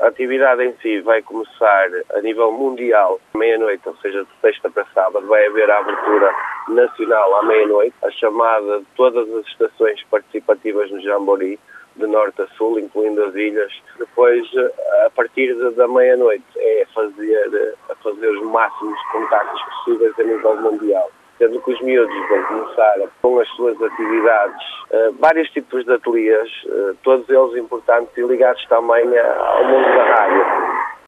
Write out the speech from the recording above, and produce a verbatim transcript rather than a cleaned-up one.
A atividade em si vai começar a nível mundial, meia-noite, ou seja, de sexta para sábado, vai haver a abertura nacional à meia-noite, a chamada de todas as estações participativas no Jamboree, de norte a sul, incluindo as ilhas. Depois, a partir da meia-noite, é fazer, a fazer os máximos contactos possíveis a nível mundial. Sendo que os miúdos vão começar com as suas atividades, uh, vários tipos de ateliês, uh, todos eles importantes e ligados também ao mundo da rádio.